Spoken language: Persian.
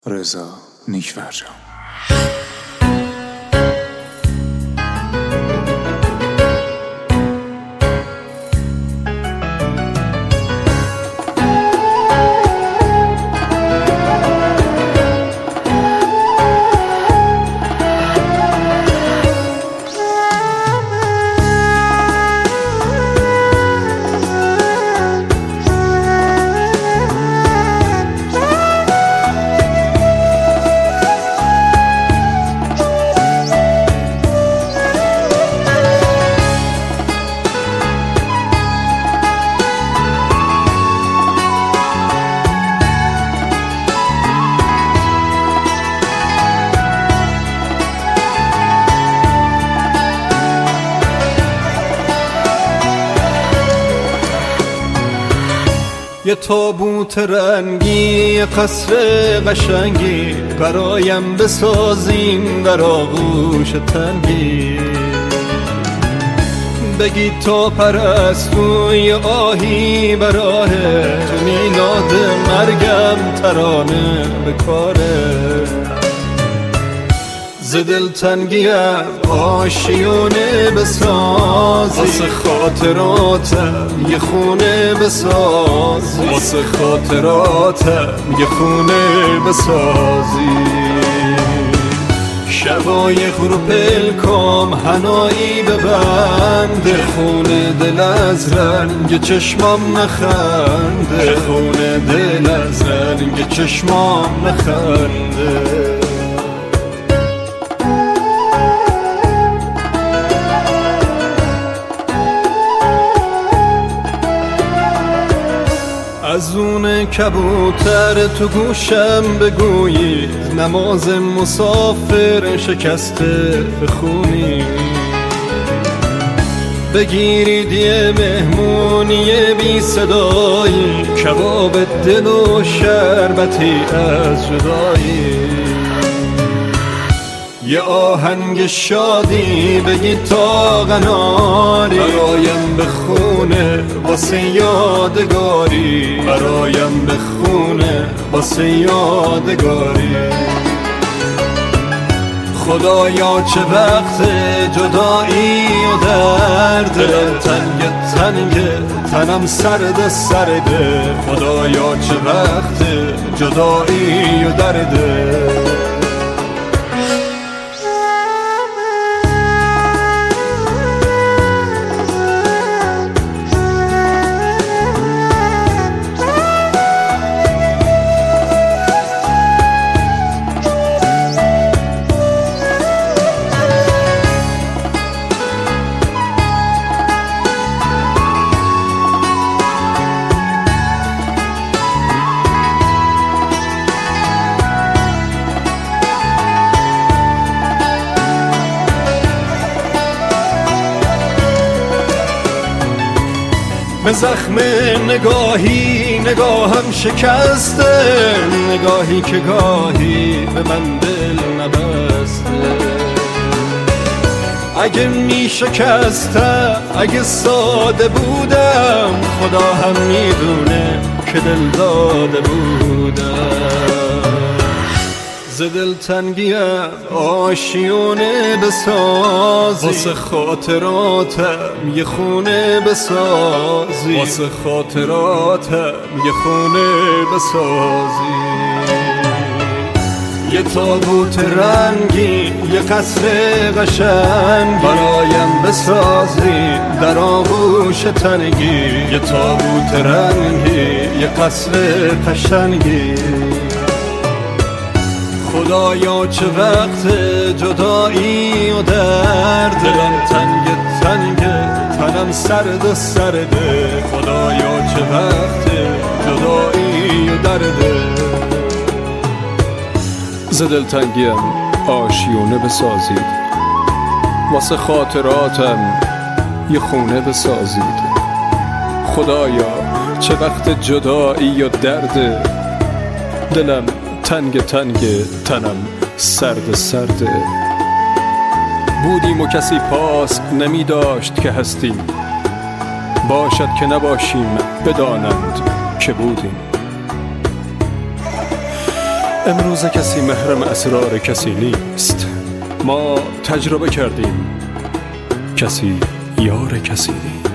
رضا نیکفرجام. یه تابوت رنگی، یه قصر قشنگی برایم بسازیم در آغوش تنگی. بگی تا پرستوی آهی براهه، تو میلاد مرگم ترانه بکاره. ز دلتنگیم آشیونه بسازی، واسه خاطراتم یه خونه بسازی، واسه خاطراتم یه خونه بسازی. شقایق رو پلکام حنایی ببنده، خونه دل از رنگ چشمام نخنده، خونه دل از رنگ چشمام نخنده. از اون کبوتر تو گوشم بگویید، نماز مسافر شکسته بخونی. بگیرید یه مهمونی بی صدایی، کباب دل و شربتی از جدایی. یه آهنگ شادی بگید تا قناری، برایم بخونه واسه یادگاری، برایم بخونه واسه یادگاری. خدایا چه وقت جدایی و درد، دلم تنگ تنگ تنم سرد سرده. خدایا چه وقت جدایی و درده. به زخم نگاهی نگاهم شکسته، نگاهی که گاهی به من دل نبسته. اگه می شکستم، اگه ساده بودم، خدا هم میدونه که دل داده بودم. ز دلتنگیم آشیونه بسازی، واسه خاطراتم یه خونه بسازی، واسه خاطراتم یه خونه بسازی. یه تابوت رنگی، یه قصر قشنگ برایم بسازی در آغوش تنگی. یه تابوت رنگی، یه قصر قشنگی. خدایا چه وقت جدایی و درد، دلم تنگ تنگ تنم سرد سرده. خدایا چه وقت جدایی و درده. ز دلتنگیم آشیونه بسازید، واسه خاطراتم یه خونه بسازید. خدایا چه وقت جدایی و درد، دلم تنگ تنگ تنم سرد سرده. بودیم و کسی پاس نمی داشت که هستیم، باشد که نباشیم بدانند که بودیم. امروز کسی محرم اسرار کسی نیست. ما تجربه کردیم، کسی یار کسی نیست.